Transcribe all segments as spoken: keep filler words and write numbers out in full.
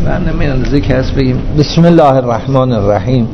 برنامه اندازه که هست بگیم بسم الله الرحمن الرحیم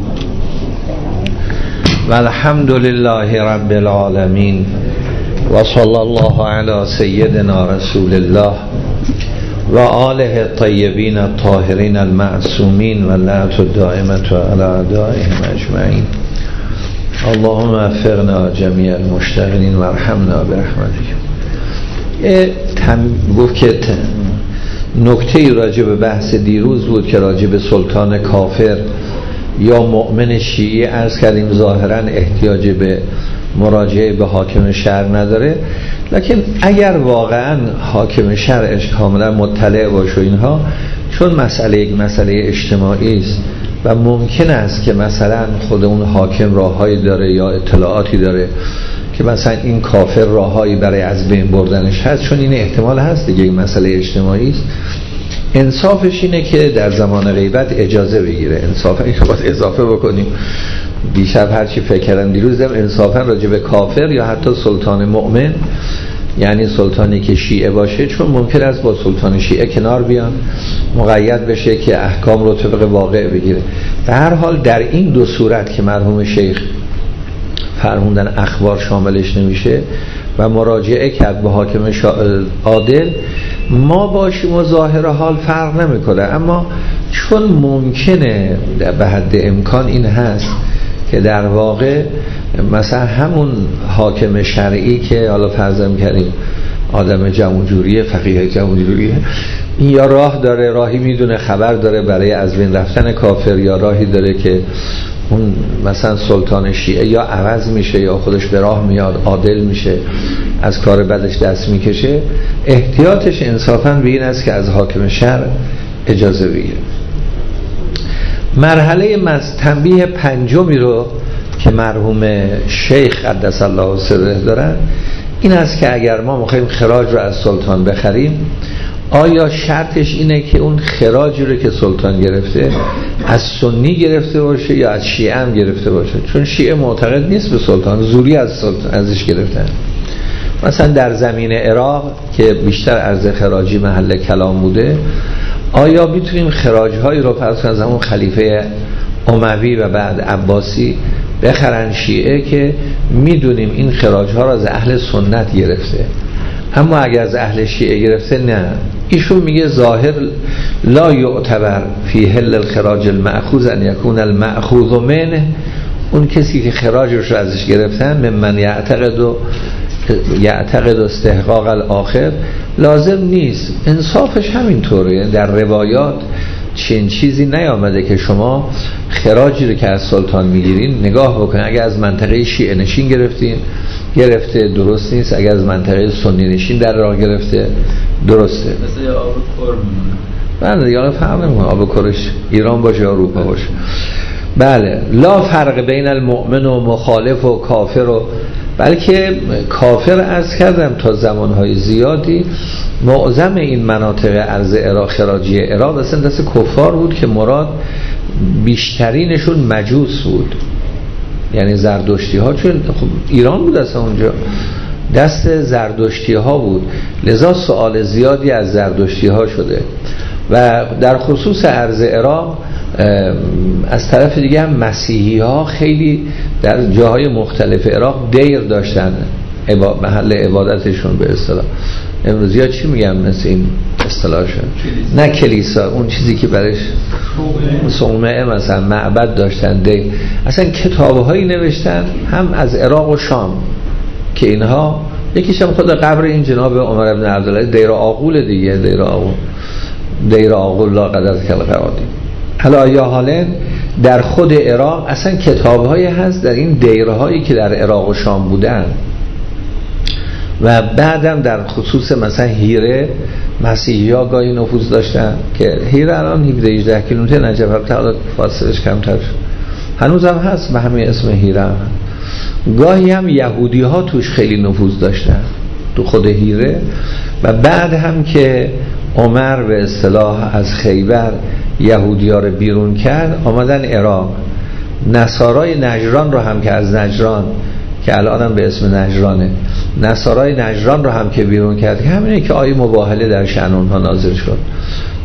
و الحمد لله رب العالمین و صلی الله علی سیدنا رسول الله و آله الطیبین الطاهرین المعصومین و لعنت الدائمة علی اعدائهم اجمعین. اللهم وفقنا جمیع المشتغلین و ارحمنا برحمتک. تم گفت که نکته راجع به بحث دیروز بود که راجع به سلطان کافر یا مؤمن شیعی عرض کردیم ظاهرا احتیاج به مراجعه به حاکم شرع نداره، لکن اگر واقعا حاکم شرعش کاملا مطلع باشه اینها، چون مسئله یک مسئله اجتماعی است و ممکن است که مثلا خود اون حاکم راههایی داره یا اطلاعاتی داره که مثلا این کافر راههایی برای از بین بردنش هست، چون این احتمال هست دیگه، این مسئله اجتماعی است. انصافش اینه که در زمان غیبت اجازه بگیره. انصافا اینو باید اضافه بکنیم، دیشب هرچی فکر کردم دیروز دم انصافا راجع به کافر یا حتی سلطان مؤمن، یعنی سلطانی که شیعه باشه، چون ممکن است با سلطان شیعه کنار بیان، مقید بشه که احکام رو طبق واقع بگیره. به هر حال در این دو صورت که مرحوم شیخ فرمودن اخبار شاملش نمیشه و مراجعه کرد به حاکم عادل، ما باشیم و ظاهر حال فرق نمیکنه، اما چون ممکنه به حد امکان این هست که در واقع مثلا همون حاکم شرعی که حالا فرضم کردیم آدم جمع‌جوریه، فقیه جمع‌جوریه، این یا راه داره، راهی میدونه، خبر داره برای از بین رفتن کافر، یا راهی داره که اون مثلا سلطان شیعه یا عوض میشه یا خودش به راه میاد، عادل میشه، از کار بدش دست میکشه، احتیاطش انصافا به این است که از حاکم شرع اجازه بگیره. مرحله تنبیه پنجمی رو که مرحوم شیخ قدس الله سره دارن این است که اگر ما میخوایم خراج رو از سلطان بخریم، آیا شرطش اینه که اون خراجی رو که سلطان گرفته از سنی گرفته باشه یا از شیعه هم گرفته باشه؟ چون شیعه معتقد نیست به سلطان، زوری از سلطان ازش گرفتن. مثلا در زمین عراق که بیشتر عرض خراجی محل کلام بوده، آیا میتونیم خراج‌هایی رو فرض کنیم از همون خلیفه اموی و بعد عباسی بخرن شیعه که میدونیم این خراج‌ها رو از اهل سنت گرفته، اما اگر از اهل شیعه گرفته نه؟ ایشون میگه ظاهر لا یعتبر فی حل الخراج المأخوذ ان یکون المأخوذ منه، اون کسی که خراجش رو ازش گرفتن ممن یعتقد و یعتقد استحقاق الاخر لازم نیست. انصافش همینطوره، در روایات چین چیزی نیامده که شما خراجی رو که از سلطان میگیرین نگاه بکنین، اگر از منطقه شیعه نشین گرفتین گرفته درست نیست، اگر از منطقه سنی نشین در راه گرفته درسته. مثل یا آب کر میمونه. بله دیگه فرق نمیکنه آب کرش ایران باشه یا اروپا باشه. بله، لا فرق بین المؤمن و مخالف و کافر و، بلکه کافر عرض کردم تا زمانهای زیادی معظم این مناطق ارض عراق خراجی عراق اصلا دست کفار بود که مراد بیشترینشون مجوس بود، یعنی زردشتی ها، چون خب ایران بود اصلا اونجا دست زردشتی ها بود، لذا سوال زیادی از زردشتی ها شده. و در خصوص ارض عراق از طرف دیگه هم مسیحی ها خیلی در جاهای مختلف عراق دیر داشتن، محل عبادتشون به اصطلاح. امروزی ها چی میگن مثل این اصطلاحشون؟ نه کلیسا، اون چیزی که برش صومعه مثلا معبد داشتن، دیر. اصلا کتابهایی نوشتن هم از عراق و شام که اینها، یکیش هم خود قبر این جناب عمر ابن عبدالله دیر آغول دیگه، دیر آغول دیر آغول لا قدرت کل قرادی. حالا یا حالا در خود عراق اصلا کتابهایی هست در این دیرهایی که در عراق و شام بودن، و بعدم در خصوص مثلا هیره مسیحی ها گاهی نفوذ داشتن که هیره الان هفده هجده کیلومتر نجف البته فاصلش کمتر شد، هنوز هم هست به همین اسم هیره هم. گاهی هم یهودی ها توش خیلی نفوذ داشتن تو خود هیره. و بعد هم که عمر به اصطلاح از خیبر یهودی ها رو بیرون کرد آمدن عراق، نصارای نجران رو هم که از نجران که الان هم به اسم نجرانه، نصارای نجران رو هم که بیرون کرد، که همینه که آیه مباهله در شأن اونها نازل شد،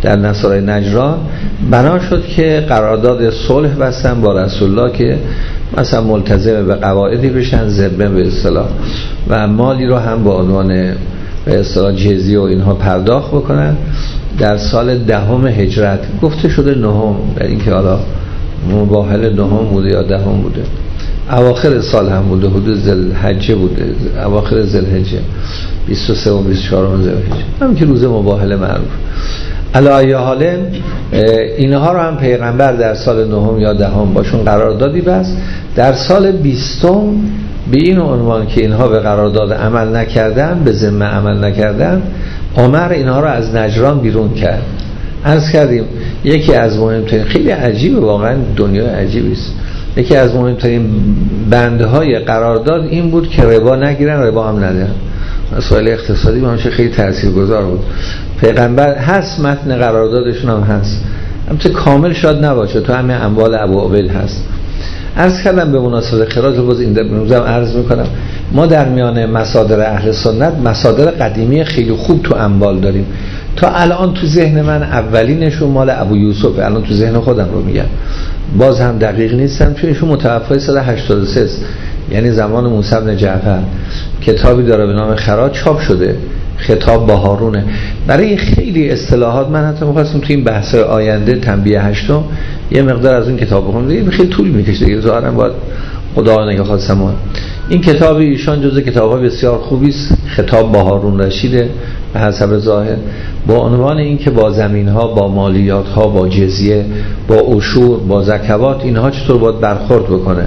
در نصارای نجران بنا شد که قرارداد صلح بستن با رسول الله که مثلا ملتزم به قواعدی بشن، ذمه به اصطلاح، و مالی رو هم با عنوان به اصطلاح جزیه و اینها پرداخت بکنن. در سال دهم هجرت گفته شده نهم، در اینکه حالا مباهله نهم بوده یا دهم بوده، اواخر سال هم بوده، حدود ذوالحجه بوده، اواخر ذوالحجه بیست و سه و بیست و چهار ذوالحجه، همین که روز مباهله معروف. علی ای حال اینها رو هم پیغمبر در سال نهم یا دهم باشون قراردادی بست. در سال بیستم به این عنوان که اینها به قرارداد عمل نکردن، به ذمه عمل نکردن، عمر اینها رو از نجران بیرون کرد. عرض کردیم یکی از مهمترین، خیلی عجیبه واقعا، دنیا عجیبی است، یکی از مهمترین بندهای قرارداد این بود که ربا نگیرن، ربا هم ندن. مسائل اقتصادی همشه خیلی تاثیرگذار بود. پیغمبر هست، متن قراردادشون هم هست، البته کامل شاید نباشه، تو همین اموال ابو عبید هست. عرض کردم به مناسبت خراج، باز این موضوع عرض میکنم، ما در میان مصادر اهل سنت مصادر قدیمی خیلی خوب تو اموال داریم. تا الان تو ذهن من اولینشون مال ابو یوسف، الان تو ذهن خودم رو میگم، باز هم دقیق نیستم چون ایشون متوفی سال هشتاد و سه است، یعنی زمان موسی بن جعفر. کتابی داره به نام خراج، چاپ شده، خطاب با هارونه. برای خیلی اصطلاحات من حتی می‌خواستم تو این بحث آینده تنبیه هشتم یه مقدار از اون کتاب بخونم، دیگه خیلی طول می‌کشه دیگه، ظاهرا باید خدا نگه خواستم. این کتاب ایشان جزء کتاب‌ها بسیار خوبی است، خطاب با هارون رشید به حسب ظاهر، با عنوان این که با زمین‌ها، با مالیات‌ها، با جزیه، با عشور، با زکوات، اینها چطور باید برخورد بکنه.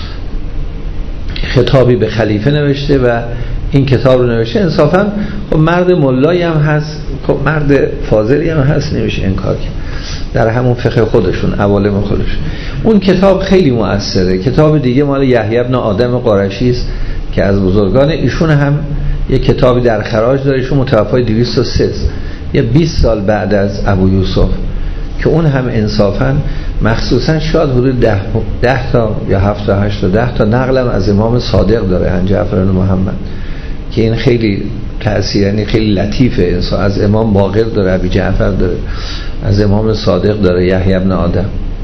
خطابی به خلیفه نوشته و این کتاب رو نوشته. انصافا خب مرد ملایی هم هست، خب مرد فاضلی هم هست، نمیشه انکار کرد، در همون فقه خودشون، عوالم خودشون. اون کتاب خیلی مؤثره. کتاب دیگه مال یحیی بن آدم قرشی است که از بزرگان، ایشون هم یک کتابی در خراج داره، ایشون متوفی دویست و سه است، یه بیست سال بعد از ابو یوسف، که اون هم انصافا مخصوصا شاید حدود ده, ده تا یا هفت تا هشت تا ده تا نقلم از امام صادق داره، عن جعفر بن محمد، که این خیلی تأثیر، یعنی خیلی لطیفه. انسان از امام باقر داره، ابی جعفر داره، از امام صادق داره، یحیی بن آدم.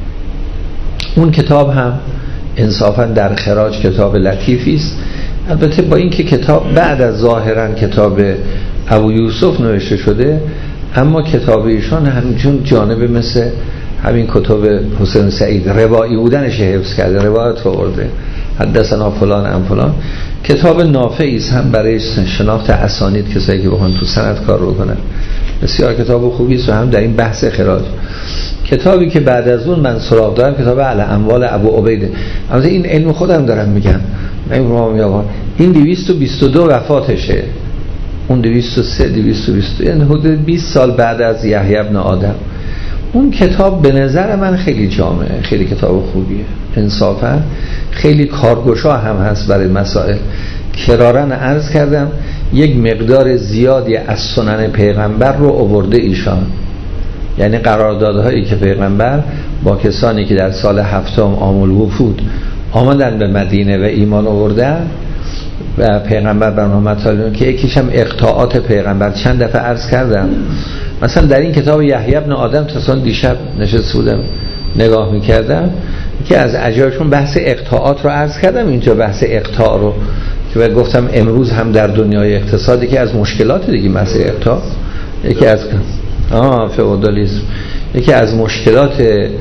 اون کتاب هم انصافا در خراج کتاب لطیفی است، البته با اینکه کتاب بعد از ظاهرا کتاب ابو یوسف نوشته شده، اما کتاب ایشان همچون جانبه مثل همین کتاب حسین سعید روایی بودنش حفظ کرده، روایت آورده، حدثنا فلان ام فلان. کتاب نافعی است هم برای شناخت اسانید، کسایی که بخوان تو سند کار رو کنن، بسیار کتاب خوبی است، و هم در این بحث خراج. کتابی که بعد از اون من سراغ دارم کتاب علی اموال ابو عبیده، البته این علم خودم دارم میگم، من این دویست و بیست و دو وفاتشه، اون دویست و سه دویست و بیست و دو، یعنی حدود بیست سال بعد از یحیی بن آدم. اون کتاب به نظر من خیلی جامعه، خیلی کتاب خوبیه، انصافا خیلی کارگشا هم هست برای مسائل. کرارن عرض کردم یک مقدار زیادی از سنن پیغمبر رو آورده ایشان، یعنی قراردادهایی که پیغمبر با کسانی که در سال هفتم عام الوفود آمدن به مدینه و ایمان آوردن و پیغمبر برنامه تعالی، که یکیش هم اقطاعات پیغمبر، چند دفعه عرض کردم. مثلا در این کتاب یحیی بن آدم تصادفاً دیشب نشسته بودم نگاه میکردم که از عجایبشون بحث اقطاعات رو عرض کردم، اینجا بحث اقطاع رو که گفتم امروز هم در دنیای اقتصادی که از مشکلات دیگه مسئله اقطاع، یکی از آه فئودالیسم، یکی از مشکلات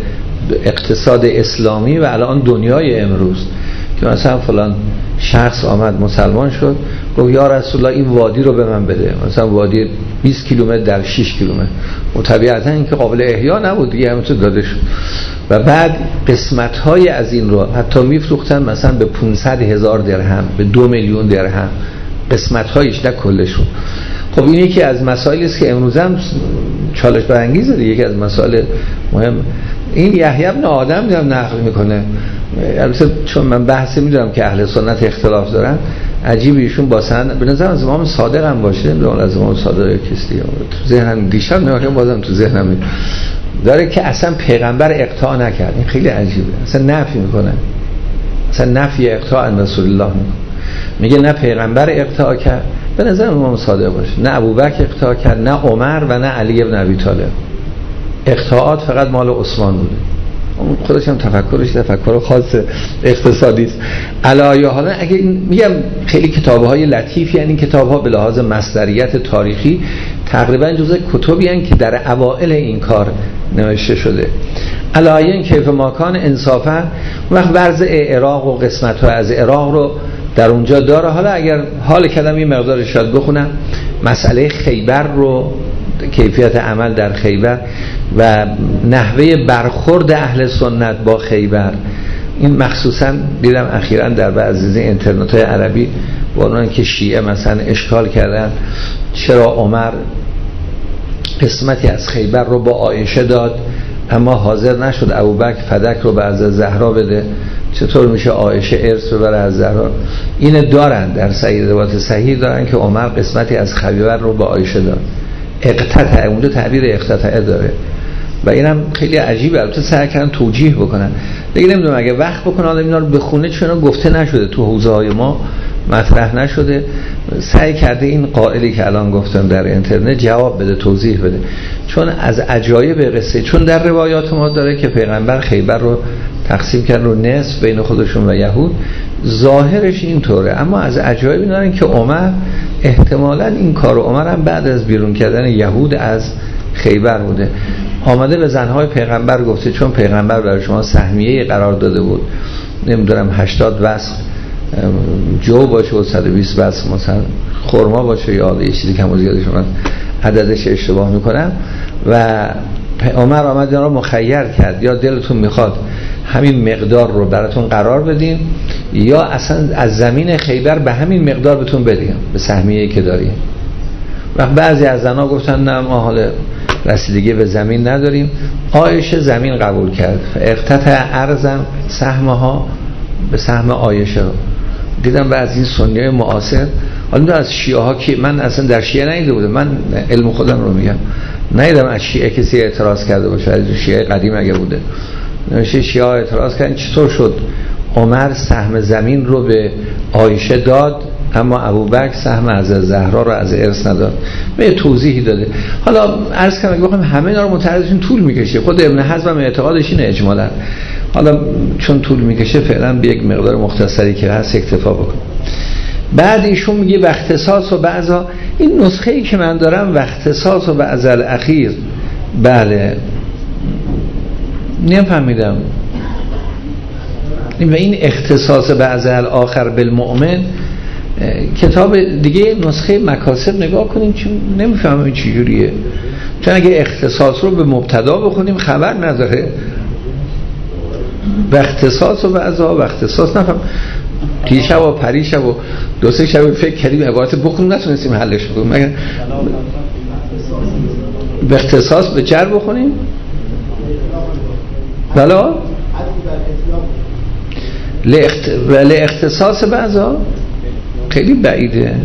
اقتصاد اسلامی و الان دنیای امروز، که مثلا فلان شخص آمد مسلمان شد، گفت یا رسول الله این وادی رو به من بده، مثلا وادی بیست کیلومتر در شش کیلومتر، و طبیعتا این که قابل احیا نبود دیگه، همینطور داده شد. و بعد قسمت های از این رو حتی میفروختن مثلا به پانصد هزار درهم، به دو میلیون درهم، قسمت هایش نه کلشون. خب این یکی از مسائلی است که امروز هم چالش برانگیزه، یکی از مسائل مهم. این یحیی بن آدم میام نقل میکنه، البته چون من بحثی میدونم که اهل سنت اختلاف دارن، عجیب ایشون با سند به نظر از امام صادق هم باشه، نمیدونم از امام صادق کسی تو ذهنم دیشب نمیدونم، بازم تو ذهنم داره که اصلا پیغمبر اقطاع نکرد. این خیلی عجیبه، اصلا نفی میکنه، اصلا نفی اقطاع ان رسول الله میکنه، میگه نه پیغمبر اقطاع کرد، به نظر امام صادق باشه، نه ابوبکر اقطاع کرد، نه عمر و نه علی ابن ابی طالب. اقطاعات فقط مال عثمان بوده. اون خودش هم تفکرش تفکر خاص اقتصادی است. علاوه حالا اگه میگم خیلی کتاب‌های لطیفی، یعنی کتاب‌ها به لحاظ مصدریت تاریخی تقریبا جزء کتبی هستند که در اوائل این کار نوشته شده. علاوه این کیف ماکان انصافا وقت ورزه عراق و قسمت‌ها از عراق رو در اونجا داره. حالا اگر حال کلام این مقدار شاید بخونم مسئله خیبر رو، کیفیت عمل در خیبر و نحوه برخورد اهل سنت با خیبر. این مخصوصا دیدم اخیراً در بعضی از اینترنت‌های عربی با اونان که شیعه مثلا اشکال کردن چرا عمر قسمتی از خیبر رو با عایشه داد اما حاضر نشد ابوبکر فدک رو به حضرت زهرا بده، چطور میشه عایشه ارث ببره از زهرا؟ اینو دارن در صحیح روایت صحیح دارن که عمر قسمتی از خیبر رو با عایشه داد. اقتطع، اونجا تعبیر اقتطع داره و اینم خیلی عجیبه. البته سعی کردن توجیه بکنن، دیگه نمیدونم اگه وقت بکنن آدم اینا رو بخونه چون گفته نشده تو حوزه‌های ما مطرح نشده. سعی کرده این قائلی که الان گفتم در اینترنت جواب بده، توضیح بده، چون از عجایب قصه، چون در روایات ما داره که پیغمبر خیبر رو تقسیم کرد رو نصف بین خودشون و یهود، ظاهرش اینطوره، اما از عجایب این دارن که عمر احتمالاً این کار عمر هم بعد از بیرون کردن یهود از خیبر بوده. آمده به زنهای پیغمبر گفته چون پیغمبر برای شما سهمیه قرار داده بود، نمیدونم هشتاد وسق جو باشه و صد و بیست وسق مثلا خرما باشه یا یه چیزی کم و زیادش من عددش اشتباه میکنم، و عمر آمد اینا رو مخیر کرد یا دلتون میخواد همین مقدار رو براتون قرار بدیم یا اصلا از زمین خیبر به همین مقدار بهتون بدیم به سهمیه‌ای که داریم. و بعضی از زنها گفتن نه ما حال رسیدگی به زمین نداریم. عایشه زمین قبول کرد، اقتطع ارضا سهمها به سهم عایشه. دیدم بعضی این سنیای معاصر، حالا از شیعه ها که من اصلا در شیعه ندیده بودم، من علم خودم رو میگم، ندیدم از شیعه کسی اعتراض کرده باشه، از شیعه قدیم اگه بوده نمیشه شیعه ها اعتراض کردن چطور شد عمر سهم زمین رو به عایشه داد اما ابوبکر سهم از زهرا رو از ارث نداد. به توضیحی داده. حالا عرض کنم اگه بخوام همه اینا رو متعرضشون طول میکشه. خود ابن حزم هم اعتقادش اینه اجمالا، حالا چون طول میکشه فعلا به یک مقدار مختصری که هست اکتفا بکن. بعد ایشون میگه و اختصاص و بعضا، این نسخه ای که من دارم و اختصاص و بعض الاخیر، بله نفهمیدم و این اختصاص بعض الاخر بالمؤمن کتاب دیگه نسخه مکاسب نگاه کنیم چون نمیفهمم این چی جوریه، چون اگه اختصاص رو به مبتدا بخونیم خبر نداره و اختصاص و بعضا و اختصاص نفهم. دیشب و پریشب و دو سه شب فکر کردیم عبارت بخونیم نتونستیم حلش بکنیم، مگر به اختصاص به جر بخونیم بلا ل اختصاص بعضا خیلی بعیده.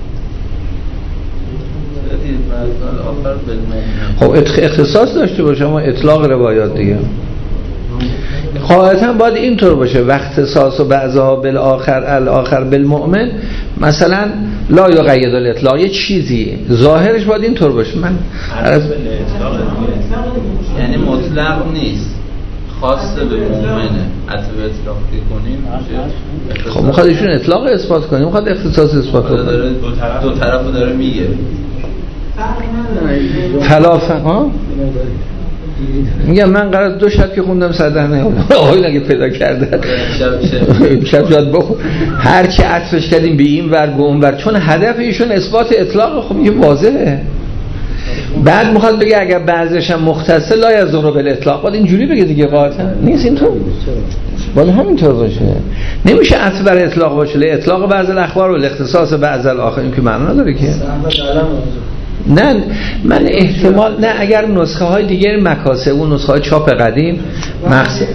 خب اختصاص داشته باشه اما اطلاق روایات دیگه قاعدتا باید اینطور باشه و اختصاص و بعضها بالاخر الاخر بالمؤمن، مثلا لا یقید الاطلاق، یه چیزی ظاهرش باید اینطور باشه. من عرض یعنی مطلق نیست، خاصه به مؤمنه، عطف اطلاق کنیم. خب میخواد ایشون اطلاق اثبات کنیم، میخواد اختصاص اثبات کنیم، دو طرفو داره میگه. فلافه ها میگم من قرار دو شب که خوندم صدر نیومد آقای نگه پیدا کرده شب شاید بخون هر چی عطفش کردیم به این ور به اون ور، چون هدف ایشون اثبات اطلاق. خب یه واضحه. بعد میخواد بگه اگر بعضیش هم مختصه لا یزور به الاطلاق، باید اینجوری بگه دیگه، قاطعا نیست اینطور، باید همینطور باشه. نمیشه عطف بر اطلاق باشه، ل اطلاق بعض الاخبار و الاختصاص بعض الاخر، این که معنا نداره که. نه من احتمال نه اگر نسخه های دیگر مکاسب و نسخه های چاپ قدیم مقصد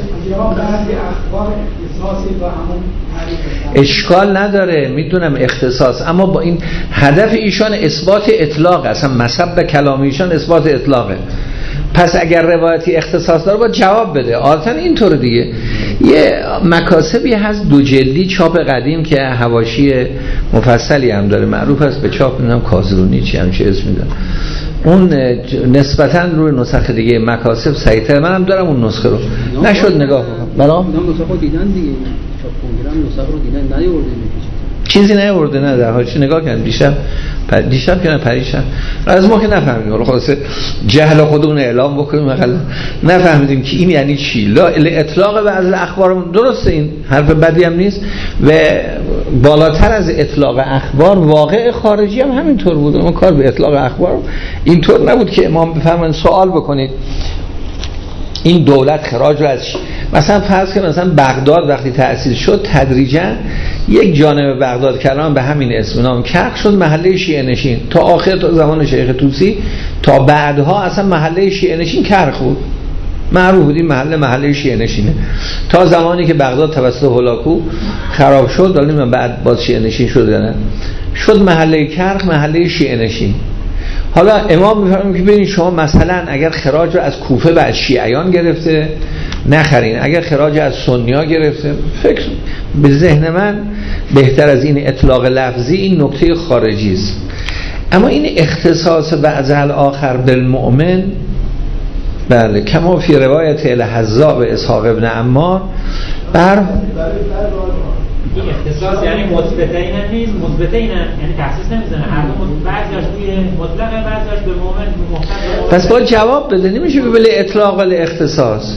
اشکال نداره، میدونم اختصاص، اما با این هدف ایشان اثبات اطلاق، اصلا مصب کلام ایشان اثبات اطلاقه. پس اگر روایتی اختصاص داره باید جواب بده، عادتا اینطور دیگه. یه مکاسبی هست دو جلدی چاپ قدیم که حواشی مفصلی هم داره، معروف است به چاپ، نمیدونم کازرونی چی همچه اسم میدن، اون نسبتاً روی نسخه دیگه مکاسب سریع‌تر. منم دارم اون نسخه رو نشد نگاه کنم. برام نسخه رو دیدن دیگه، چاپ کنگرام نسخه رو دیدن، نیاورده چیزی نیاورده، نه در حالش نگاه کردم دیشب پر... دیشب که نه پریشب از ما که نفهمیدیم، حالا خلاصه جهل خودمون اعلام بکنیم، مثلا نفهمیدیم که این یعنی چی. لا اطلاق بعض اخبار درسته، این حرف بدی هم نیست و بالاتر از اطلاق اخبار واقع خارجی هم همینطور بود. اون کار به اطلاق اخبار اینطور نبود که امام بفرمایند سوال بکنید این دولت خراج رو از چی؟ مثلا فرض که مثلا بغداد وقتی تأسیس شد تدریجا یک جانب بغداد کلام به همین اسم نام کرخ شد محله شیعه نشین تا آخر، تا زمان شیخ طوسی، تا بعدها اصلا محله شیعه نشین کرخ بود، معروف بود این محله محله شیعه نشینه، تا زمانی که بغداد توسط هولاکو خراب شد، ولی من بعد باز شیعه نشین شد نه شد محله کرخ محله شیعه نشین. حالا امام میفرمایند که ببینید شما مثلا اگر خراج رو از کوفه و از شیعیان گرفته نخرین، اگر خراج از سنیا گرفته، فکر به ذهن من بهتر از این اطلاق لفظی این نکته خارجی است. اما این اختصاص بعض الاخر بالمؤمن، بله کما فی روایت الحذاء و اسحاق ابن عمار بر این اختصاص یعنی مثبتین نیست، مثبتین یعنی تخصیص نمیزنه، هر دو بعضیش توی مطلق بعضیش به مؤمن محتمل. پس باید جواب بده، نمیشه به بله اطلاق ولی اختصاص.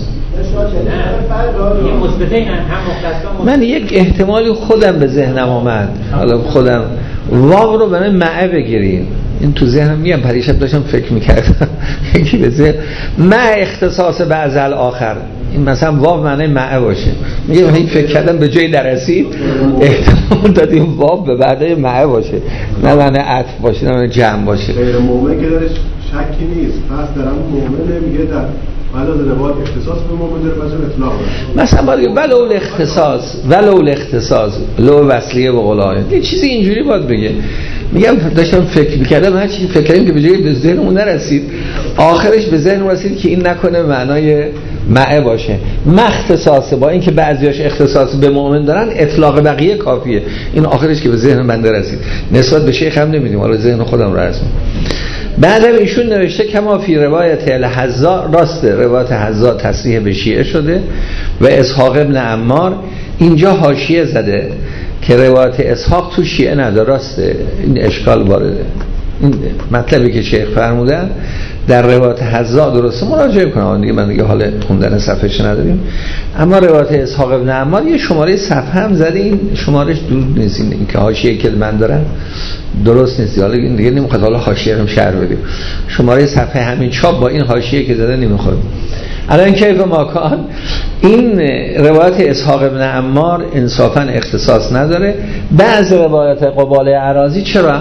نه مثبتین هم مختص. من یک احتمالی خودم به ذهنم آمد، حالا خودم واو رو برای معه بگیریم، این تو ذهنم میگم پریشب داشتم فکر میکردم یکی به ذهن مع اختصاص بعض الاخر، این مثلا واو معنی معه باشه، میگم این فکر کردم به جای درسید احتمال دادیم واو به بعدای معه باشه، نه معنی عطف باشه، نه معنی جمع باشه. غیر مومن که درش شکی نیست، پس درم مومن نمیگه در علاوه روایت اختصاص به مومن داره، پس اطلاق داره. مثلا باید ولو الاختصاص ولو الاختصاص لو وصلیه به قولای یه چیزی اینجوری باید بگه. میگم داشتم فکر می‌کردم هر چی فکر کردیم که به جای به ذهنمون نرسید، آخرش به ذهن رسید که این نکنه معنای معه باشه. مختصاص با اینکه بعضیاش اختصاص به مؤمن دارن، اطلاق بقیه کافیه. این آخرش که به ذهن بنده رسید، نسبت به شیخ هم نمیدیم، حالا ذهن خودم رو رسم. بعدم ایشون نوشته کما فی روایت الحذاء، راسته روایت حذاء تصریح به شیعه شده و اسحاق ابن عمار اینجا حاشیه زده که روایت اسحاق تو شیعه نداره، راسته این اشکال وارده. این مطلبی که شیخ فرمودن در روایت حذاء درسته، مراجعه کنم دیگه، من دیگه حال خوندن صفحه‌اش نداریم. اما روایت اسحاق ابن عمار یه شماره صفحه هم زده، این شمارش دور نیست، این که حاشیه که من دارم درست نیست، حالا این دیگه نمیخواد حالا حاشیه رو شرح بدیم، شماره صفحه همین چاپ با این حاشیه که زده نمیخواد. الان کیف ماکان این روایت اسحاق ابن عمار انصافا اختصاص نداره. بعض روایات قباله اراضی چرا؟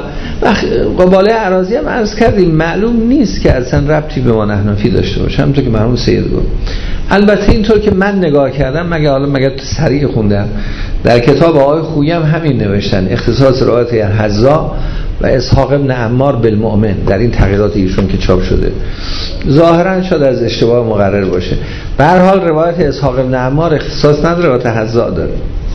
قباله اراضی هم عرض کردیم معلوم نیست که اصلا ربطی به ما نحنفی داشته باشه، همونطور که مرحوم سید گفت. البته اینطور که من نگاه کردم، مگه حالا مگه سریع خوندم در کتاب آقای خویی هم همین نوشتن، اختصاص روایت حذاء و اسحاق ابن عمار بالمؤمن در این تغییرات ایشون که چاپ شده. ظاهرا شاید از اشتباه مقرر باشه. به هر حال روایت اسحاق ابن عمار اختصاص نداره، روایت حذاء داره.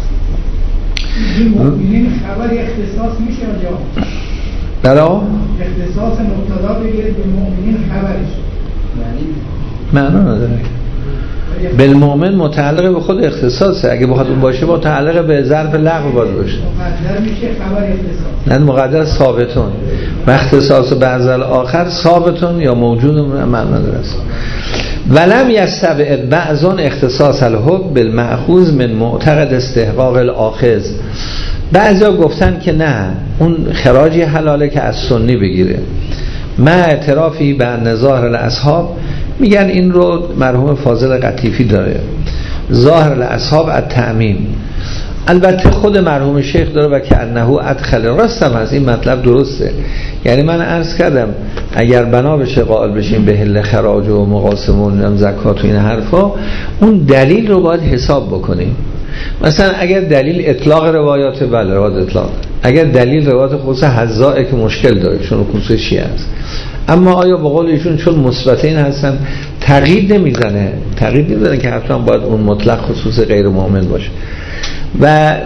این مؤمنین خبر اختصاص میشه یا برا اختصاص مبتدا بگیرید به مؤمنین خبرش معنا نداره. بالمؤمن متعلق به خود اختصاصه، اگه بخواد اون باشه متعلق به ظرف لغو باید باشه، مقدر میشه خبر اختصاص، نه مقدر ثابتون و اختصاص بعض الاخر ثابتون یا موجود معنا نداره. ولم یستبعد بعضون اختصاص الحب بالمأخوذ من معتقد استحقاق الاخذ. بعضیا گفتن که نه، اون خراجی حلاله که از سنی بگیره. ما اعترافی به نظاهر الاصحاب، میگن این رو مرحوم فاضل قطیفی داره، ظاهر الاصحاب التعمیم. البته خود مرحوم شیخ داره و که انه ادخل، راستم از این مطلب درسته. یعنی من عرض کردم اگر بنا بشه قائل بشیم به حل خراج و مقاسمون و زکات و این حرفا، اون دلیل رو باید حساب بکنیم. مثلا اگر دلیل اطلاق روایات، بله روایات اطلاق، اگر دلیل روایات خصوص حذاء که مشکل داره چون خصوص شیعه است، اما آیا به قول ایشون چون مثبتین هستن تقیید نمیزنه، تقیید نمیزنه که حتما باید اون مطلق خصوص غیر مؤمن باشه. و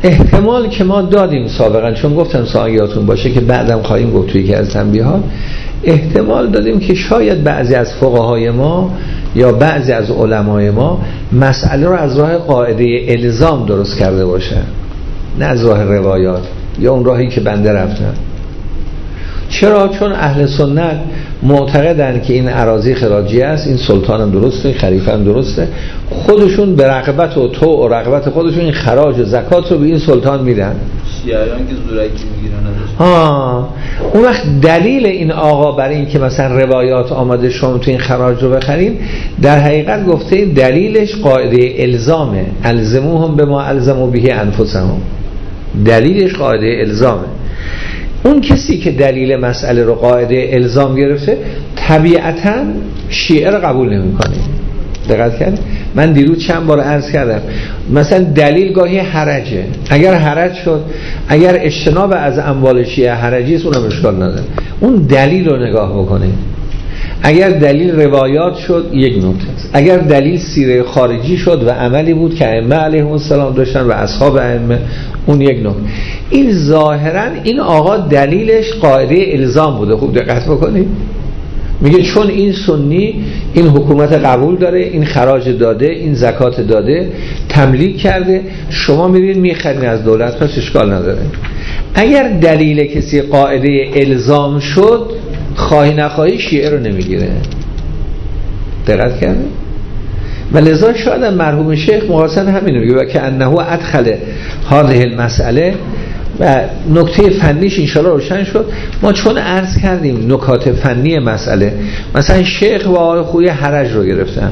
احتمال که ما دادیم سابقا، چون گفتم سایاتون باشه که بعدم خواهیم گفت توی که از تنبیهات، احتمال دادیم که شاید بعضی از فقهای ما یا بعضی از علمای ما مسئله رو از راه قاعده الزام درست کرده باشن، نه از راه روایات یا اون راهی که بنده رفتن. چرا؟ چون اهل سنت معتقدن که این اراضی خراجی است، این سلطان هم درسته، خلیفه هم درسته، خودشون به رغبت و طوع و رغبت خودشون این خراج و زکات رو به این سلطان میدن. شیعیان که زورکی میگیرن ازش. ها اون وقت دلیل این آقا برای این که مثلا روایات آمده شما تو این خراج رو بخرین، در حقیقت گفته دلیلش قاعده الزامه، الزموهم بما الزموا به انفسهم، دلیلش قاعده الزامه. اون کسی که دلیل مسئله رو قاعده الزام گرفته طبیعتاً شیعه رو قبول نمی‌کنه. دقت کردید؟ من دیروز چند بار عرض کردم مثلا دلیل گاهی حرجه، اگر حرج شد، اگر اجتناب از اموال شیعه حرجی است اونم اشکال نداره، اون دلیل رو نگاه بکنید. اگر دلیل روایات شد یک نکته است، اگر دلیل سیره خارجی شد و عملی بود که ائمه علیهم السلام داشتن و اصحاب ائمه، اون یک نکته. این ظاهرا این آقا دلیلش قاعده الزام بوده. خوب دقت بکنید، میگه چون این سنی این حکومت قبول داره، این خراج داده، این زکات داده، تملیک کرده، شما میرید میخرین از دولت، پس اشکال نداره. اگر دلیل کسی قاعده الزام شد، خواهی نخواهی شیعه رو نمیگیره. دقت کرده؟ و لذا شاید مرحوم شیخ محسن همینو میگه و که انه ادخل هذه المسئله، و نکته فنیش انشاءالله روشن شد. ما چون عرض کردیم نکات فنی مسئله، مثلا شیخ و آقای خوی حرج رو گرفتن،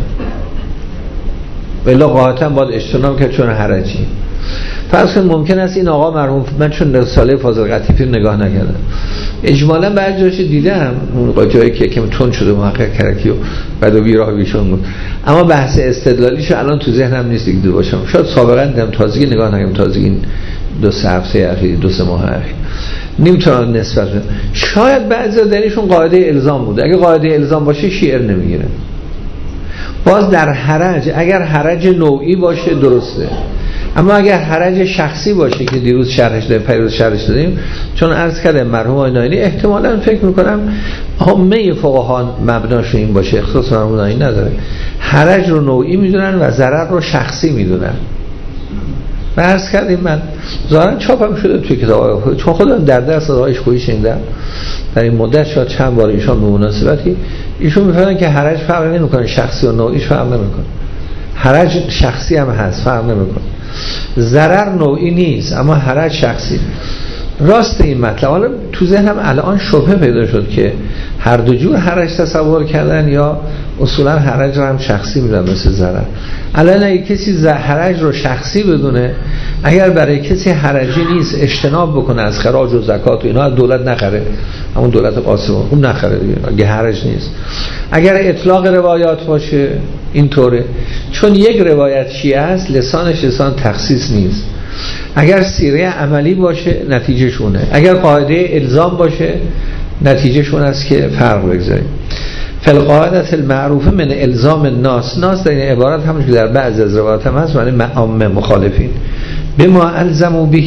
ولی قاعدتا باید اجتناب کرد چون حرجی. فرض کنید ممکن است این آقا مرحوم، من چون رساله فاضل قطیفی نگاه نکردم، اجمالا بعضی جاش دیدم اون جایی که یکم تون شده محقق کرکی و بعد و بیراه بیشون بود، اما بحث استدلالیشو الان تو ذهنم نیست دیگه باشم. شاید سابقا دیدم، تازگی نگاه نکردم، تازگی این دو سه هفته اخیر، دو سه ماه اخیر نمیتونم نسبت بدم. شاید بعضی دلیلشون قاعده الزام بوده. اگه قاعده الزام باشه شیعه نمیگیره. باز در حرج، اگر حرج نوعی باشه درسته، اما اگر حرج شخصی باشه که دیروز شرحش دادیم، پیروز شرحش دادیم، چون عرض کردم مرحوم آقای ناینی احتمالاً فکر میکنم همه فقها مبناش این باشه، اختصاص مرحوم ناینی نداره، حرج رو نوعی میدونن و ضرر رو شخصی میدونن. و عرض کردیم من ظاهرا چاپم شده توی کتاب، چون خودم در درس آقایش خویی شنیدم در این مدت، شاید چند بار ایشان به مناسبتی ایشون میفهمن که حرج فرق نمیکنه، شخصی و نوعیش فرق نمیکنه، حرج شخصی هم هست فرق نمیکنه، ضرر نوعی نیست اما حرج شخصی. راست این مطلب. حالا تو ذهنم الان شبهه پیدا شد که هر دو جور حرج تصور کردن یا اصولا حرج رو هم شخصی میدونن مثل ضرر. الان اگه کسی حرج رو شخصی بدونه، اگر برای کسی حرجی نیست اجتناب بکنه از خراج و زکات و اینا، از دولت نخره، همون دولت قاسم اون نخره دیگه، اگه حرج نیست. اگر اطلاق روایات باشه اینطوره، چون یک روایت شیعه است لسانش لسان تخصیص نیست. اگر سیره عملی باشه نتیجه شونه، اگر قاعده الزام باشه نتیجه شون است که فرق بگذاریم. فالقاعده المعروفه من الزام الناس، ناس در این عبارت همون که در بعضی از روایات هم هست معنی معامه مخالفین، بما الزموا به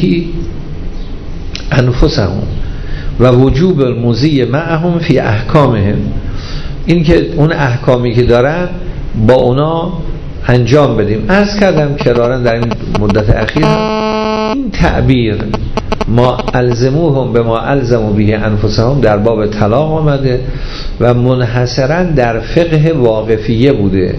انفسهم و وجوب المضی معهم فی احکامهم، این که اون احکامی که دارن با اونا انجام بدیم. عرض کردم کرارا در این مدت اخیر این تعبیر ما الزموهم به ما الزموا به انفسهم در باب طلاق آمده و منحصرا در فقه واقفیه بوده.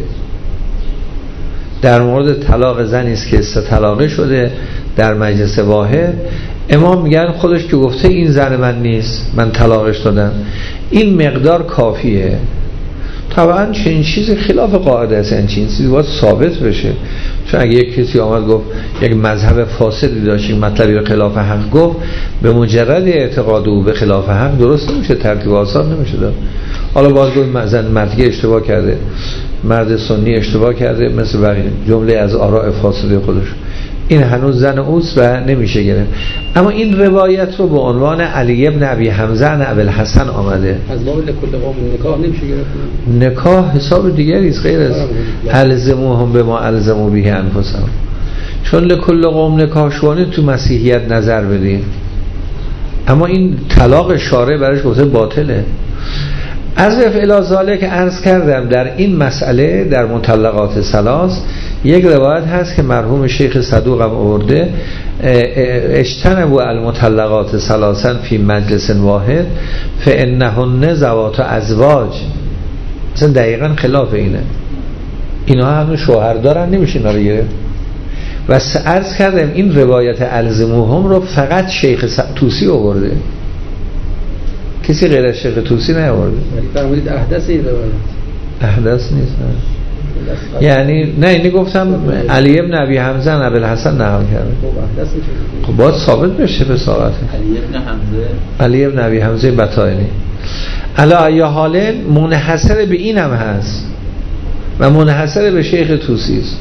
در مورد طلاق زنی است که سه طلاقه شده در مجلس واحد، امام میگن خودش که گفته این زن من نیست، من طلاقش دادم، این مقدار کافیه. طبعا چنین چیزی خلاف قاعده است، این چنین چیزی باید ثابت بشه. چون اگه یک کسی آمد گفت یک مذهب فاسدی داشت این مطلبی رو خلاف حق گفت، به مجرد اعتقاد او به خلاف حق درست نمیشه، ترتیب آثار نمیشه داد. حالا باز گفت زن مردی اشتباه کرده، مرد سنی اشتباه کرده، مثل بقیه جمله از آراء فاسده خودش، این هنوز زن اوست و نمیشه گرفت. اما این روایت رو به عنوان علی ابن ابی حمزه عن ابی الحسن آمده. از باب لکل قوم نکاح نمیشه گرفت. نکاح حساب دیگری است غیر از الزموهم به ما الزموا به انفسهم. چون لکل قوم نکاح شوانه تو مسیحیت نظر بدیم، اما این طلاق شارع برایش گفته باطله. از الی ذالک عرض کردم در این مسئله در مطلقات ثلاث یک روایت هست که مرحوم شیخ صدوق هم آورده، اجتنبوا المطلقات ثلاثا فی مجلس واحد فانهن ذوات ازواج. مثلا دقیقاً خلاف اینه، اینا هم شوهر دارن، نمیشه اینا رو گرفت. و عرض کردم این روایت الزموهم رو فقط شیخ طوسی آورده، کسی غیر از شیخ طوسی نیاورده. فرمودید احدث این روایت احدث نیست، یعنی نه اینی گفتم علی ابن ابی حمزه ابی الحسن نقل کرده. خب باید ثابت بشه به ساعته. علی ابن حمزه علی ابن ابی حمزه بطائنی علا ای حال منحصر به اینم هست و منحصر به شیخ طوسی است.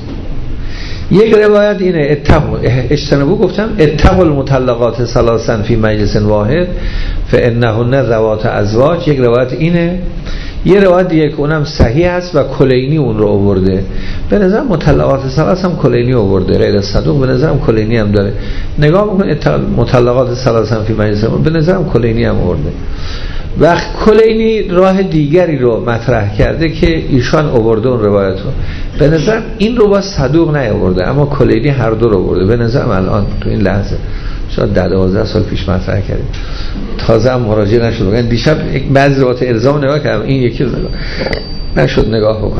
یک روایت اینه اتقوا اجتنبوا گفتم اتقوا المطلقات ثلاثا فی مجلس واحد فانهن ذوات ازواج. یک روایت اینه. یه روایت دیگه که اونم صحیح است و کلینی اون رو آورده. به نظر مطلقات ثلاث هم کلینی آورده، غیر از صدوق به نظرم کلینی هم داره. نگاه بکنید مطلقات ثلاث هم فی مجلس به نظرم کلینی هم آورده. وقت کلینی راه دیگری رو مطرح کرده که ایشان آورده اون روایت رو. به نظر این رو با صدوق نیاورده، اما کلینی هر دو رو آورده. به نظرم الان تو این لحظه شاید ده دوازده سال پیش مطرح کردیم، تازه هم مراجعه نشد. یعنی دیشب یک بعضی روایت الزام نگاه کردم، این یکی رو نگاه نشد نگاه بکنم.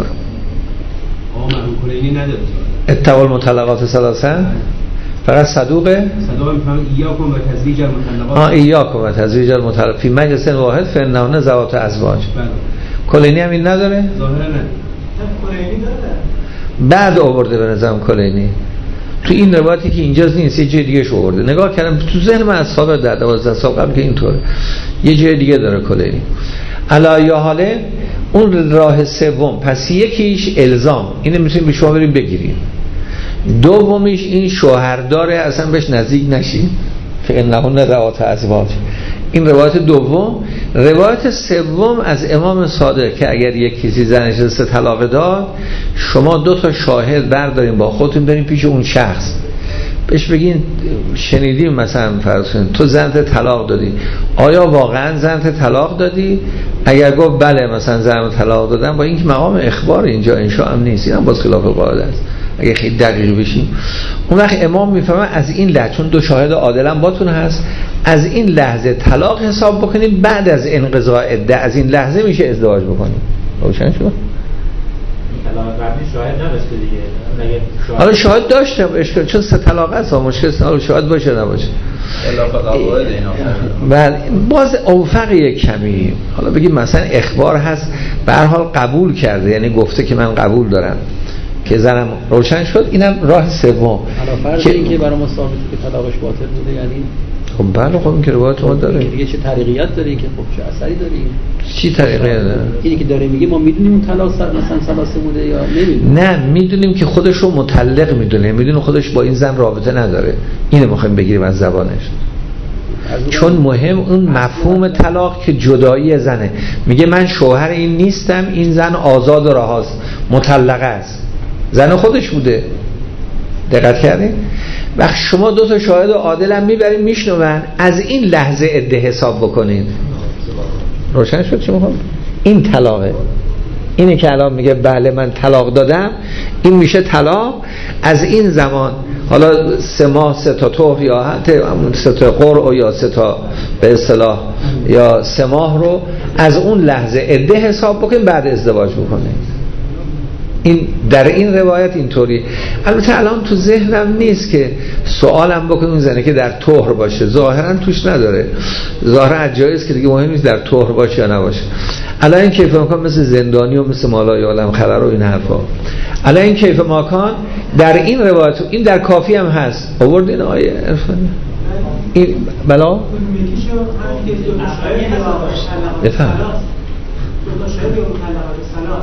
آقا مرحوم کلینی نداره اتقوا المطلقات ثلاثا، فقط صدوقه. صدوق میفهمه ایاکم و تزویج المطلقات. آه ایاکم و تزویج المطلقات فی مجلس واحد فانهن ذوات ازواج. کلینی هم این نداره؟ ظاهرا نه. کلینی داره. بعد آورده به نظرم کلینی. تو این روایتی که اینجاست نیست، یه جای دیگه شو آورده. نگاه کردم تو ذهن من از سال ده دوازده سال قبل که اینطور یه جای دیگه داره کلینی. علی یا حاله اون راه سوم، پس یکیش الزام، اینو میتونیم به شما بریم بگیریم. دومیش این شوهر داره اصلا بهش نزدیک نشین، فانهن ذوات ازواج. این روایت دوم. روایت سوم از امام صادق که اگر یک کسی زنش سه طلاق داد، شما دو تا شاهد بردارین با خودتون برین پیش اون شخص، بهش بگین شنیدیم مثلا فرض کنید تو زنت طلاق دادی، آیا واقعا زنت طلاق دادی؟ اگر گفت بله مثلا زنم طلاق دادم، با اینکه مقام اخبار اینجا انشاء هم نیست، اینم باز خلاف قاعده است اگه خیلی دقیق بشیم. اون وقت امام میفهمه از این لحظه، چون دو شاهد عادل باتون هست، از این لحظه طلاق حساب بکنید، بعد از انقضاء عده از این لحظه میشه ازدواج بکنید. روشن شد؟ شاهد نداشته دیگه. حالا شاهد داشته اشکال، چون سه طلاق است مشکل است، حالا شاهد باشه نباشه. خلاف قواعد اینا. بله باز اوفق یک کمی. حالا بگیم مثلا اخبار هست، به هر حال قبول کرده، یعنی گفته که من قبول دارم که زنم. روشن شد؟ اینم راه سوم. حالا فرض این که برای ما ثابته که طلاقش باطل بوده، یعنی خب بله خب این که روایت ما داره دیگه چه طریقیت داره که خب چه اثری داره؟ چی طریقیت داره؟ اینی که داره میگه ما میدونیم اون طلاق مثلا ثلاثه بوده یا نمیدونیم؟ نه میدونیم که خودش رو مطلق میدونه، میدونه خودش با این زن رابطه نداره. اینو میخوایم بگیریم از زبانش، چون مهم اون مفهوم طلاق که جدایی زنه. میگه من شوهر این نیستم، این زن آزاد و رهاست، مطلقه است، زن خودش بوده. دقت کردین؟ وقت شما دو تا شاهد عادل هم میبرین میشنون، از این لحظه عده حساب بکنید. روشن شد چی میخوام؟ این طلاقه، اینه که الان میگه بله من طلاق دادم، این میشه طلاق. از این زمان حالا سه ماه سه تا طهر یا حتی سه تا قرع یا سه تا به اصطلاح یا سه ماه رو از اون لحظه عده حساب بکنید، بعد ازدواج بکنید. این در این روایت اینطوری. البته الان تو ذهنم نیست که سوالم بکنم زنه که در طهر باشه، ظاهرا توش نداره، ظاهرا جایز که دیگه مهم نیست در طهر باشه یا نباشه. الان این کیف مکان مثل زندانی و مثل مالای عالم خبر و این حرفا. الان این کیف مکان در این روایت، این در کافی هم هست، آوردین آیه عرفانی این بلا بفهم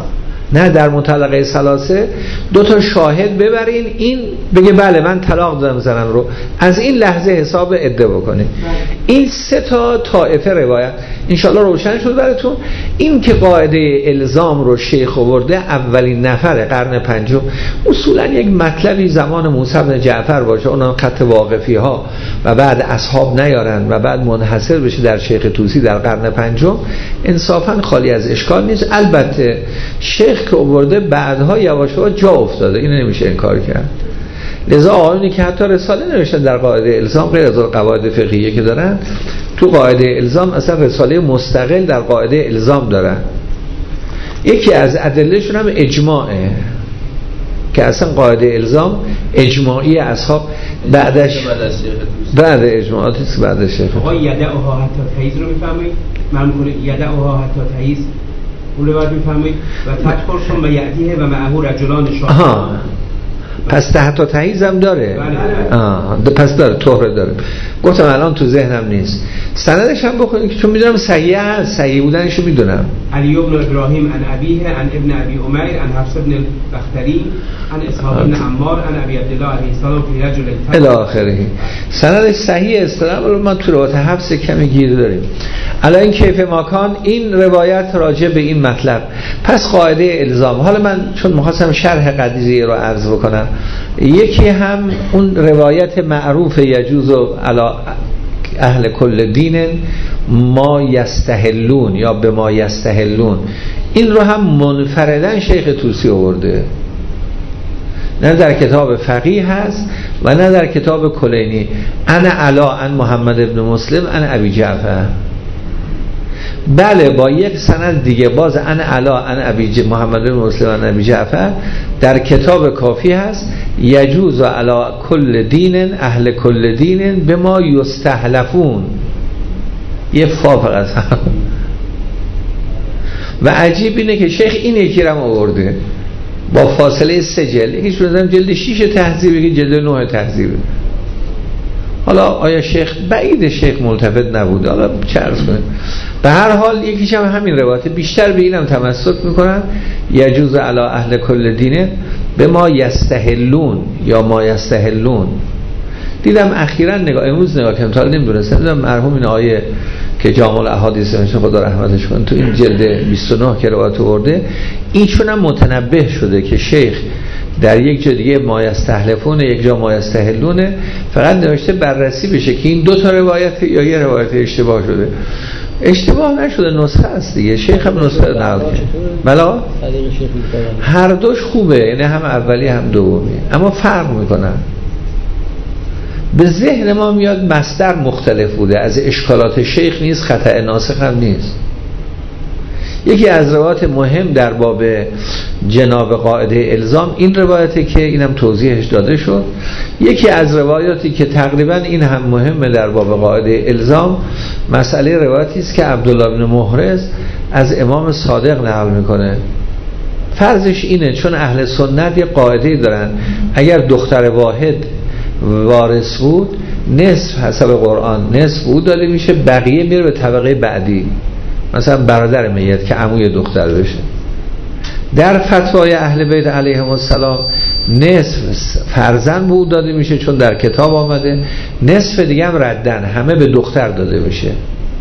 نه در مطلقه ثلاثه دو تا شاهد ببرین، این بگه بله من طلاق دادم زنم رو، از این لحظه حساب عده بکنه. این سه تا طائفه روایت انشالله روشن شد براتون. این که قاعده الزام رو شیخ آورده اولین نفر قرن پنجم، اصولا یک مطلبی زمان موسی بن جعفر باشه، اونم خط واقفی ها و بعد اصحاب نیارن و بعد منحصر بشه در شیخ طوسی در قرن پنجم، انصافا خالی از اشکال نیست. البته شیخ که آورده بعدها یواش یواش جا افتاده، اینو نمیشه انکار کرد. لذا آقایونی که حتی رساله نوشتن در قاعده الزام غیر از قواعد فقهیه که دارن، تو قاعده الزام اصلا رساله مستقل در قاعده الزام دارن. یکی از ادلهشون هم اجماعه که اصلا قاعده الزام اجماعی اصحاب بعدش بعد اجماعاتی که بعد شیخ آقا یدعها حتی تایید رو میفهمید؟ من کنه یدعها حتی تایید اون رو باید میفهمید و تدخلشون و یعدیه و معهو رجلان شاهد. پس تحت تحیز هم داره. آه. پس داره، طهره داره. گفتم الان تو ذهنم نیست. سندش هم بخونید که چون میدونم صحیح هست، صحیح بودنشو میدونم. علی ابن ابراهیم عن ابیه عن ابن ابی عمیر عن حفص بن البختری عن اسحاق بن عمار عن ابی عبدالله علیه السلام فی رجل الی آخره. سندش صحیح است. رو ما تو روایت حفص کمی گیر داریم. الان این کیف ماکان این روایت راجع به این مطلب. پس قاعده الزام. حالا من چون می‌خواستم شرح قضیه رو عرض بکنم، یکی هم اون روایت معروف یجوز علی اهل کل دین ما یستحلون یا به ما یستحلون، این رو هم منفردن شیخ طوسی آورده، نه در کتاب فقیه هست و نه در کتاب کلینی. انا علا ان محمد ابن مسلم ان ابی جعفر. بله با یک سند دیگه باز ان علا ان ابی محمد ابن مسلم ان ابی جعفر در کتاب کافی هست یجوز علا کل دین اهل کل دین به ما یستحلفون، یه فا فقط. و عجیب اینه که شیخ این یکی رو آورده با فاصله سه جلد، یکیش بزنم جلد شیش تهذیب، یکی جلد نه تهذیب. حالا آیا شیخ بعید شیخ ملتفت نبوده، حالا چه عرض کنیم. به هر حال یکیش هم همین روایت، بیشتر به اینم تمسک میکنن یجوز علی اهل کل دینه به ما یستحلون یا ما یستحلون. دیدم اخیراً نگاه امروز نگاه کردم، تا نمیدونستم، دیدم مرحوم این آیه که جامع الاحادیث نوشته خدا رحمتش کنه تو این جلد بیست و نه که روایت آورده، این چون هم متنبه شده که شیخ در یک جا دیگه ما یستحلفون یک جا ما یستحلونه، فقط نوشته بررسی بشه که این دو تا روایت یا یه روایت اشتباه شده. اشتباه نشده، نسخه است دیگه، شیخ هم نسخه نقل کرد. بلا هر دوش خوبه، یعنی هم اولی هم دومی، اما فرق میکنن. به ذهن ما میاد مصدر مختلف بوده، از اشکالات شیخ نیست، خطأ ناسخ هم نیست. یکی از روایات مهم در باب جناب قاعده الزام این روایتی که اینم توضیحش داده شد. یکی از روایاتی که تقریبا این هم مهمه در باب قاعده الزام، مسئله روایتی است که عبدالله بن محرز از امام صادق نقل میکنه. فرضش اینه چون اهل سنت یه قاعده دارن، اگر دختر واحد وارث بود نصف حسب قرآن نصف بود داده میشه، بقیه میره به طبقه بعدی، مثلا برادر میت که عموی دختر بشه. در فتوای اهل بیت علیهم السلام نصف فرزند بود داده میشه چون در کتاب آمده، نصف دیگه هم ردن همه به دختر داده میشه.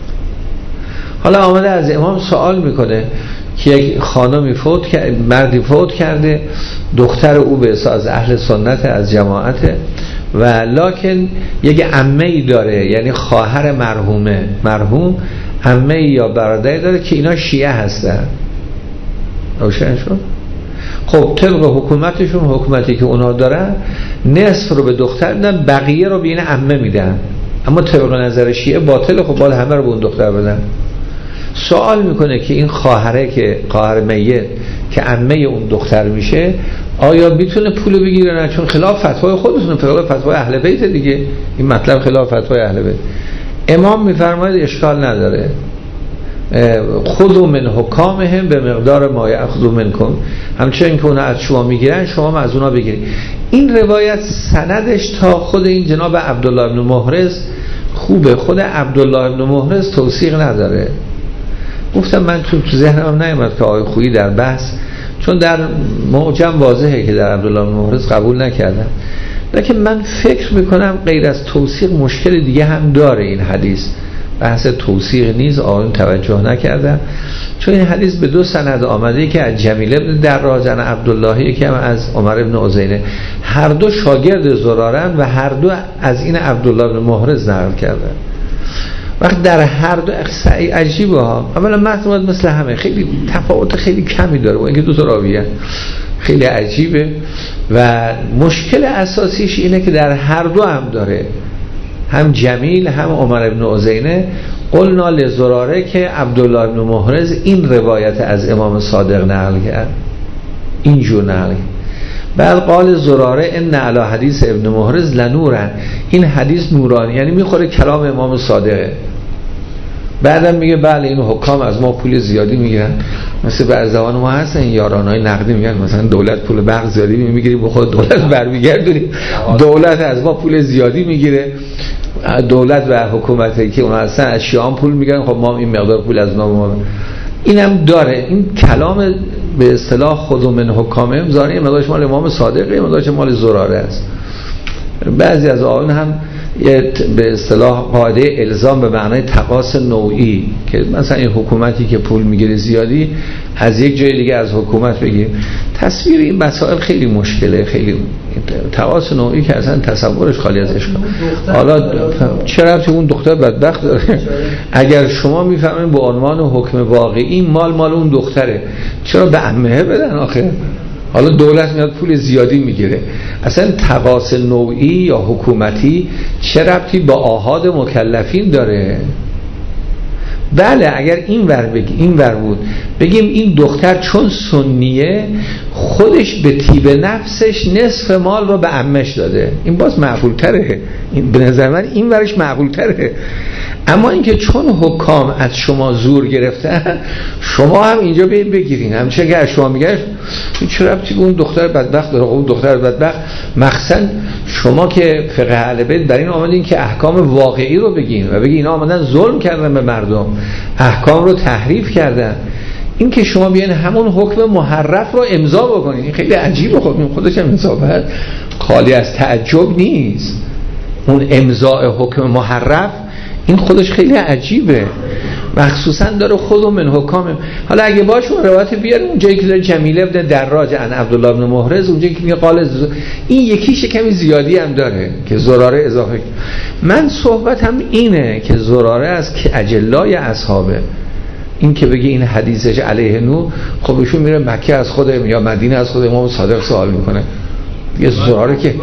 حالا آمده از امام سوال میکنه که یک خانمی فوت کرده، مردی فوت کرده، دختر او به حساب از اهل سنت از جماعته و لکن یک عمه‌ای داره، یعنی خواهر مرحومه، مرحوم عمه‌ای یا برادری داره که اینا شیعه هستن. روشن شد؟ خب طبق حکومتشون، حکومتی که اونا دارن، نصف رو به دختر میدن، بقیه رو به این عمه میدن، اما طبق نظر شیعه باطله، خب باید همه رو به اون دختر بدن. سوال میکنه که این خواهره که خواهر میت که عمه اون دختر میشه آیا میتونه پولو بگیره؟ نه، چون خلاف فتوای خودتونه، خلاف فتوای اهل بیت دیگه، این مطلب خلاف فتوای اهل بیت. امام میفرماید اشکال نداره، خذوا من حکامهم به مقدار ما یاخذوا منکم، همچنین که اونا از شما میگیرن شما هم از اونا بگیرید. این روایت سندش تا خود این جناب عبدالله ابن محرز خوبه، خود عبدالله ابن محرز توثیق نداره. گفتم من تو ذهنم نیامد که آقای خویی در بحث چون در معجم واضحه که در عبدالله بن محرز قبول نکردن. لکن من فکر میکنم غیر از توثیق مشکل دیگه هم داره این حدیث. بحث توثیق نیز آن توجه نکردن، چون این حدیث به دو سند آمده که از جمیل بن دراج عن عبدالله، یکی هم از عمر بن عزینه، هر دو شاگرد زرارن و هر دو از این عبدالله بن محرز نقل کردن. وقت در هر دو عجیبه ها. اولا متن مثل همه خیلی تفاوت خیلی کمی داره، با اینکه دو تا راویه خیلی عجیبه و مشکل اساسیش اینه که در هر دو هم داره، هم جمیل هم عمر بن عزینه قلنا لزراره که عبدالله بن محرز این روایت از امام صادق نقل کرد، اینجور نقل. بعد قال زراره ان علی حدیث ابن محرز لنورن، این حدیث نورانی، یعنی میخوره کلام امام صادقه. بعدم میگه بله این حکام از ما پول زیادی میگیرن، مثل بر زبان ما هستن یارانای نقدی میگن مثلا دولت پول بخش زیادی میگیری به خود دولت برمیگردونی، دولت از ما پول زیادی میگیره، دولت و حکومتی که اون هستن از شیعان پول میگیرن، خب ما این مقدار پول از ما. اینم داره این کلام به اصطلاح خود من حکامه زاری مقدارش مال امام صادقه، مقدارش مال زراره است. بعضی از آن هم به اصطلاح قاعده الزام به معنای تقاص نوعی که مثلا این حکومتی که پول میگیره زیادی از یک جای دیگه از حکومت بگیر. تصویر این مسائل خیلی مشکله، خیلی تقاص نوعی که اصلا تصورش خالی از اشکال. حالا چرا که اون دختر بدبخت داره؟ اگر شما میفهمین به عنوان حکم واقعی مال مال اون دختره، چرا به عمه بدن آخه؟ حالا دولت میاد پول زیادی میگیره. اصلا تقاص نوعی یا حکومتی چه ربطی با آحاد مکلفین داره؟ بله اگر این ور بگی این ور بود بگیم این دختر چون سنیه خودش به طیب نفسش نصف مال رو به عمش داده، این باز معقول تره، این به نظر من این ورش معقول تره. اما اینکه چون حکام از شما زور گرفتن شما هم اینجا بگیرین، همچنین که شما میگه چرا ربطی به اون دختر بدبخت داره؟ اون دختر بدبخت مخصوصا شما که فقه اهل بیت بر این آمدین که احکام واقعی رو بگین و بگین اینا آمدن ظلم کردن به مردم، احکام رو تحریف کردن. این که شما بیان همون حکم محرف رو امضا بکنین این خیلی عجیبه، خود خودش هم امضا بعد خالی از تعجب نیست. اون امضاء حکم محرف این خودش خیلی عجیبه، مخصوصا داره خود من حکام. حالا اگه باشه اون روایت بیاره اونجایی که داره جمیله ابن دراج عن عبدالله بن محرز، اونجایی که میگه قال ز... این یکیش کمی زیادی هم داره که زراره اضافه. من صحبتم اینه که زراره از که اجلای اصحابه، این که بگی این حدیثش علیه نور، خب ایشون میره مکه از خود یا مدینه از خود امام صادق سوال میکنه یه زراره که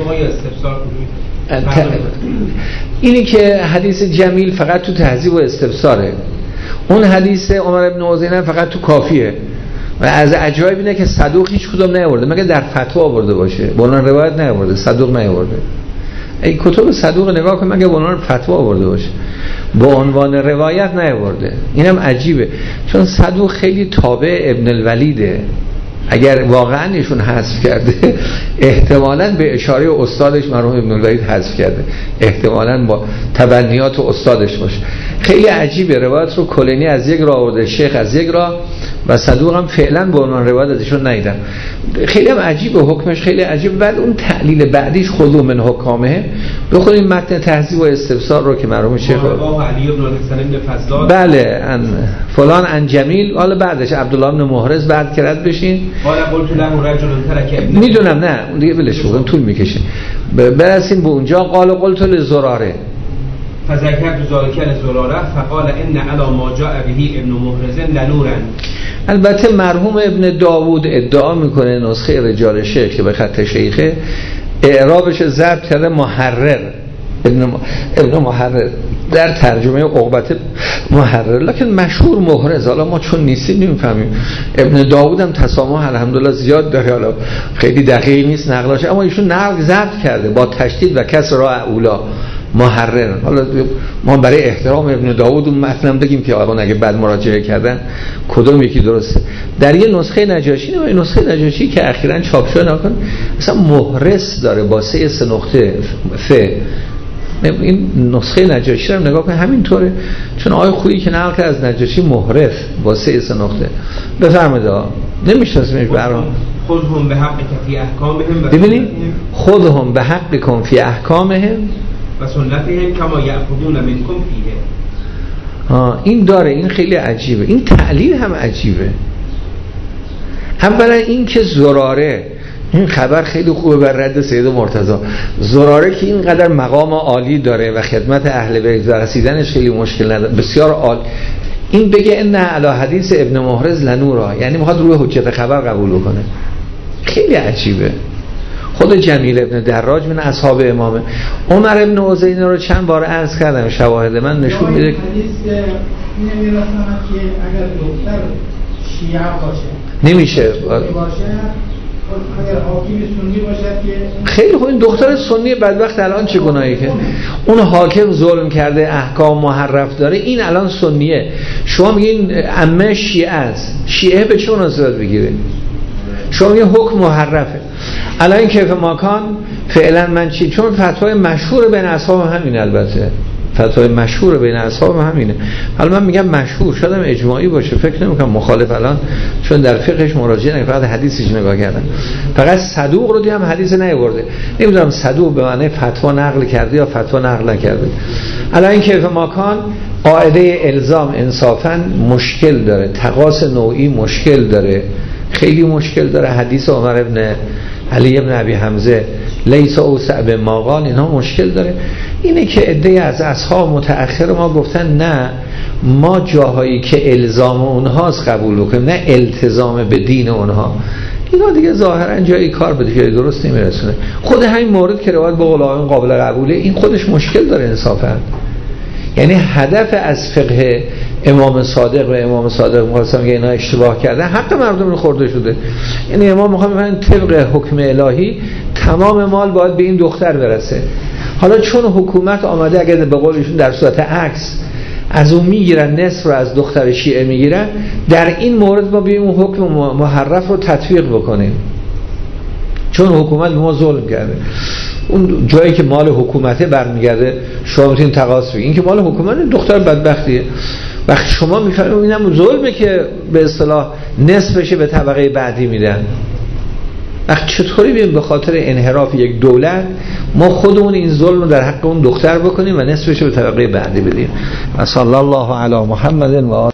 اینی که حدیث جمیل فقط تو تهذیب و استفساره، اون حدیث عمر بن عزینه فقط تو کافیه. و از عجایب اینه که صدوق هیچ کدوم نیاورده، مگه در فتوا آورده باشه، با اون روایت نیاورده، صدوق نیاورده. ای کتب صدوق نگاه کن مگه با اون فتوا آورده باشه، با عنوان روایت نیاورده. اینم عجیبه چون صدوق خیلی تابع ابن الولیده، اگر واقعا ایشون حذف کرده احتمالاً به اشاره استادش مرحوم ابن الولید حذف کرده، احتمالاً با تبنیات استادش باشه. خیلی عجیبه، روایت رو کلینی از یک راه آورده، شیخ از یک راه و صدوق هم فعلا به عنوان روایت ازشون ندیدم. خیلی هم عجیبه، حکمش خیلی عجیبه. بعد اون تعلیل بعدیش خودو من حکامه، بخونیم متن تهذیب و استفسار رو که مرحوم شیخ بله ان فلان ان جمیل، حالا بعدش عبدالله بن محرز بعد کرد بشین میدونم نه اون دیگه بلش بگم طول میکشه. برسیم به اونجا قال قلت لزراره فذكرت ذلك لزراره فقال ان على ما جاء به ابن محرز لنورا. البته مرحوم ابن داوود ادعا میکنه نسخه رجال شیخ که به خط شیخه اعرابش ضبط کرده محرر، ابن ابن محرر در ترجمه عقبت محرر، لکن مشهور محرز. حالا ما چون نیستیم نمیفهمیم. ابن داوود هم تسامح الحمدلله زیاد داره، حالا خیلی دقیق نیست نقلاش، اما ایشون نقل ضبط کرده با تشدید و کسر را اولا محرر. حالا ما برای احترام ابن داوود اون متنم بگیم که آقا اگه بعد مراجعه کردن کدوم یکی درسته. در یه نسخه نجاشی، نه نسخه نجاشی که اخیراً چاپ شده نکن مثلا محرس داره با سه سه نقطه ف. این نسخه نجاشی رو نگاه کن همینطوره، چون آقای خویی که نقل کرد از نجاشی محرف با سه سه نقطه. بفرمایید نمیشناسیمش برام. خودهم به حق فی احکامهم، ببینید خودهم به حق کن فی احکامهم و سنتهم کما یأخذون منکم فیه. ها این داره، این خیلی عجیبه، این تعلیل هم عجیبه. اولا این که زراره، این خبر خیلی خوبه بر رد سید مرتضی. زراره که اینقدر مقام عالی داره و خدمت اهل بیت و رسیدنش خیلی مشکل نداره، بسیار عالی، این بگه ان علی حدیث ابن محرز لنورا، یعنی میخواد روی حجت خبر قبول کنه، خیلی عجیبه. خود جمیل ابن دراج من اصحاب امامه. عمر ابن عزین رو چند بار عرض کردم، شواهد من نشون میده حدیث اینه میرسند که اگر دختر شیعه باشه نمیشه، باشه اگر حاکم سنی باشد که خیلی خوب. این دختر سنی بدبخت الان چه گناهی که اون حاکم ظلم کرده، احکام محرف داره، این الان سنیه. شما میگین عمه شیعه است، شیعه به چه مناسبت بگیره؟ شما میگین حکم محرفه. الان این کیف ماکان فعلا من چی؟ چون فتوای مشهور بین اصحاب همین، البته فتوای مشهور بین اصحاب همینه. حالا من میگم مشهور، شاید هم اجماعی باشه، فکر نمیکنم مخالف الان، چون در فقهش مراجعه نکنه، فقط حدیثش نگاه کردن، فقط صدوق رو دیدم حدیث نیاورده. نمیدونم صدوق به معنی فتوا نقل کرده یا فتوا نقل نکرده. الان این کیف ماکان قاعده الزام انصافا مشکل داره، تقاص نوعی مشکل داره، خیلی مشکل داره. حدیث عمر ابن علی ابن ابی حمزه لیس اوسع به ما قال، اینها مشکل داره. اینه که عده از اصحاب متأخر ما گفتن نه، ما جاهایی که الزام اونهاست قبول بکنیم، نه التزام به دین اونها. اینا دیگه ظاهرا جایی کار به دیگه درست نمیرسونه. خود همین مورد که روایت به قول آقایون قابل قبوله، این خودش مشکل داره انصافا. یعنی هدف از فقه امام صادق و امام صادق می‌خواستم که اینا اشتباه کردن، حق مردم رو خورده شده. یعنی امام می‌خواد بگن طبق حکم الهی تمام مال باید به این دختر برسه. حالا چون حکومت آمده اگر به قولشون در صورت عکس از اون میگیرن، نصف رو از دختر شیعه میگیرن، در این مورد ما بیایم اون حکم محرف رو تطبیق بکنیم، چون حکومت به ما ظلم کرده. اون جایی که مال حکومته برمیگرده شما میتونید تقاضا بگید، این که مال حکومت، دختر بدبختیه. وقتی شما میفهمید اینم ظلمه که به اصطلاح نصفش به طبقه بعدی میدن، وقتی چطوری بیم به خاطر انحراف یک دولت ما خودمون این ظلم رو در حق اون دختر بکنیم و نصفش به طبقه بعدی بدیم؟ و صلی الله علی محمد و